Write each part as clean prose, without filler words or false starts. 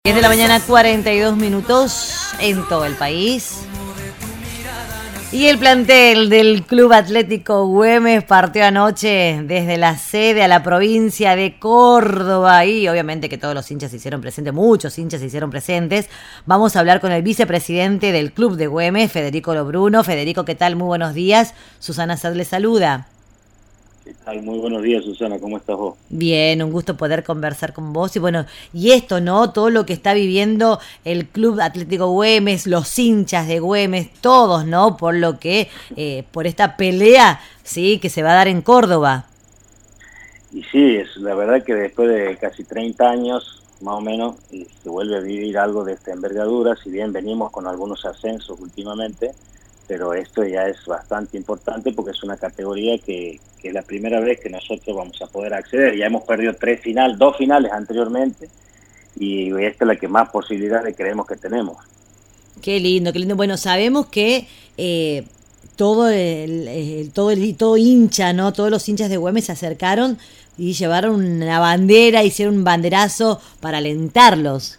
10 de la mañana, 42 minutos en todo el país. Y el plantel del Club Atlético Güemes partió anoche desde la sede a la provincia de Córdoba. Y obviamente que todos los hinchas se hicieron presentes, muchos hinchas se hicieron presentes. Vamos a hablar con el vicepresidente del Club de Güemes, Federico Lobruno. Federico, ¿qué tal? Muy buenos días. Susana Sad le saluda. ¿Qué tal? Muy buenos días, Susana, ¿cómo estás vos? Bien, un gusto poder conversar con vos. Y bueno, y esto, ¿no? Todo lo que está viviendo el Club Atlético Güemes, los hinchas de Güemes, todos, ¿no? Por lo que, por esta pelea, ¿sí? Que se va a dar en Córdoba. Y sí, es la verdad que después de casi 30 años, más o menos, se vuelve a vivir algo de esta envergadura, si bien venimos con algunos ascensos últimamente, pero esto ya es bastante importante porque es una categoría que es la primera vez que nosotros vamos a poder acceder. Ya hemos perdido dos finales anteriormente, y esta es la que más posibilidades creemos que tenemos. Qué lindo, qué lindo. Bueno, sabemos que todo hincha, ¿no? Todos los hinchas de Güemes se acercaron y llevaron una bandera, hicieron un banderazo para alentarlos.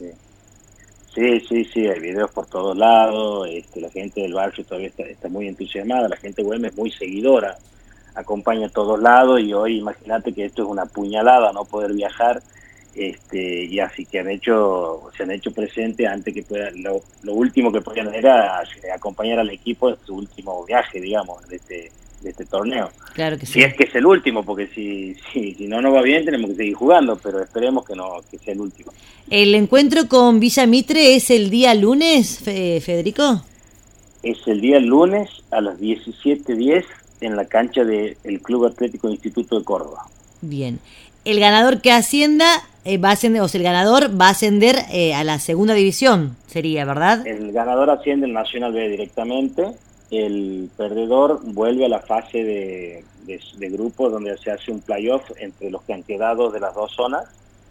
Sí, hay videos por todos lados, la gente del barrio todavía está muy entusiasmada, la gente de Güemes es muy seguidora, acompaña a todos lados, y hoy imagínate que esto es una puñalada, no poder viajar, y así que se han hecho presentes antes que puedan. Lo último que podían hacer era acompañar al equipo en su último viaje, digamos, de este torneo. Claro que sí. Si es que es el último, porque si no nos va bien tenemos que seguir jugando, pero esperemos que sea el último. ¿El encuentro con Villa Mitre es el día lunes, Federico? Es el día lunes a las 17:10 en la cancha del Club Atlético Instituto de Córdoba. Bien. El ganador que ascienda va a ascender, o sea, el ganador va a ascender a la segunda división, sería, ¿verdad? El ganador asciende al Nacional B directamente. El perdedor vuelve a la fase de grupos, donde se hace un playoff entre los que han quedado de las dos zonas,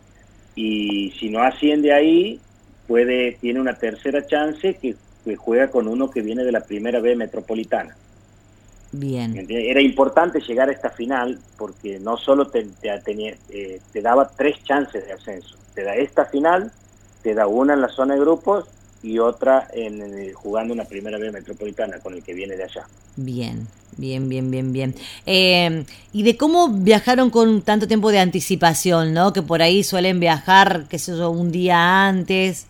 y si no asciende ahí, tiene una tercera chance que juega con uno que viene de la primera B metropolitana. Bien. Era importante llegar a esta final porque no solo te daba 3 chances de ascenso, te da esta final, te da una en la zona de grupos y otra jugando una primera B metropolitana con el que viene de allá. Bien. Y de cómo viajaron con tanto tiempo de anticipación, ¿no? Que por ahí suelen viajar, qué sé yo, un día antes.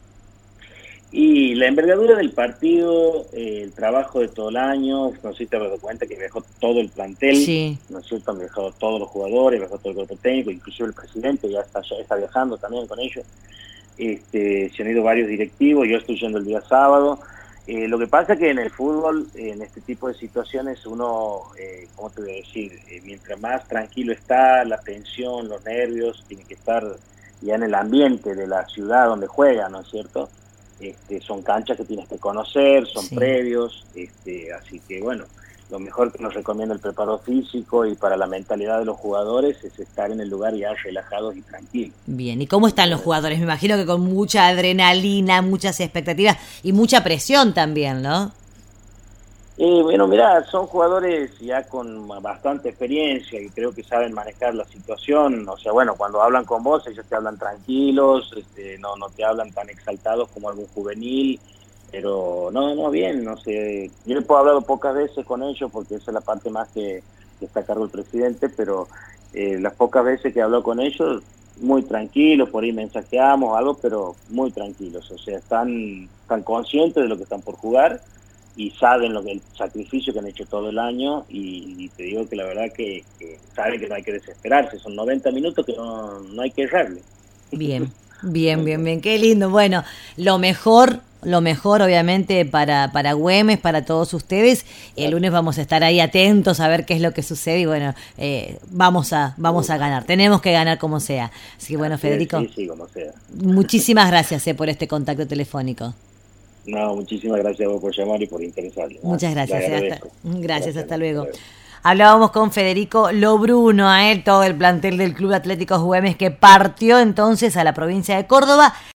Y la envergadura del partido, el trabajo de todo el año, no sé si te has dado cuenta que viajó todo el plantel, sí. ¿No es cierto? Han viajado todos los jugadores, viajó todo el cuerpo técnico, inclusive el presidente ya está viajando también con ellos. Se han ido varios directivos, yo estoy yendo el día sábado. Lo que pasa es que en el fútbol, en este tipo de situaciones, uno, ¿cómo te voy a decir? Mientras más tranquilo está, la tensión, los nervios, tiene que estar ya en el ambiente de la ciudad donde juega, ¿no es cierto? Son canchas que tienes que conocer, son previos, así que bueno, lo mejor que nos recomienda el preparador físico y para la mentalidad de los jugadores es estar en el lugar ya relajados y tranquilos. Bien, ¿y cómo están los jugadores? Me imagino que con mucha adrenalina, muchas expectativas y mucha presión también, ¿no? Bueno, mirá, son jugadores ya con bastante experiencia y creo que saben manejar la situación. O sea, bueno, cuando hablan con vos, ellos te hablan tranquilos, no te hablan tan exaltados como algún juvenil, pero no, bien, no sé. Yo he hablado pocas veces con ellos porque esa es la parte más que está a cargo el presidente, pero las pocas veces que he hablado con ellos, muy tranquilos, por ahí mensajeamos algo, pero muy tranquilos. O sea, están conscientes de lo que están por jugar y saben el sacrificio que han hecho todo el año, y te digo que la verdad que saben que no hay que desesperarse, son 90 minutos que no hay que errarle. Bien, qué lindo. Bueno, lo mejor obviamente para Güemes, para todos ustedes. El lunes vamos a estar ahí atentos a ver qué es lo que sucede y bueno, vamos a ganar, tenemos que ganar como sea. Así que bueno, Federico, sí, como sea. Muchísimas gracias por este contacto telefónico. No, muchísimas gracias a vos por llamar y por interesarle. Muchas gracias. Gracias, hasta luego. Hablábamos con Federico Lobruno, todo el plantel del Club Atlético Güemes que partió entonces a la provincia de Córdoba.